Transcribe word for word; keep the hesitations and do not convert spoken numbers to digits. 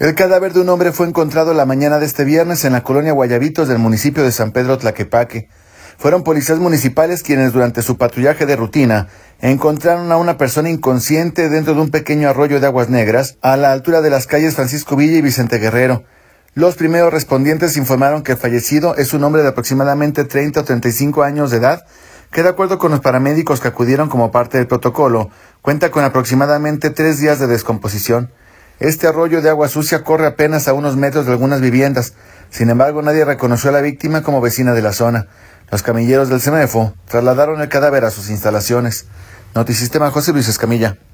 El cadáver de un hombre fue encontrado la mañana de este viernes en la colonia Guayabitos del municipio de San Pedro Tlaquepaque. Fueron policías municipales quienes durante su patrullaje de rutina encontraron a una persona inconsciente dentro de un pequeño arroyo de aguas negras a la altura de las calles Francisco Villa y Vicente Guerrero. Los primeros respondientes informaron que el fallecido es un hombre de aproximadamente treinta o treinta y cinco años de edad, que de acuerdo con los paramédicos que acudieron como parte del protocolo, cuenta con aproximadamente tres días de descomposición. Este arroyo de agua sucia corre apenas a unos metros de algunas viviendas. Sin embargo, nadie reconoció a la víctima como vecina de la zona. Los camilleros del CEMEFO trasladaron el cadáver a sus instalaciones. Notisistema, José Luis Escamilla.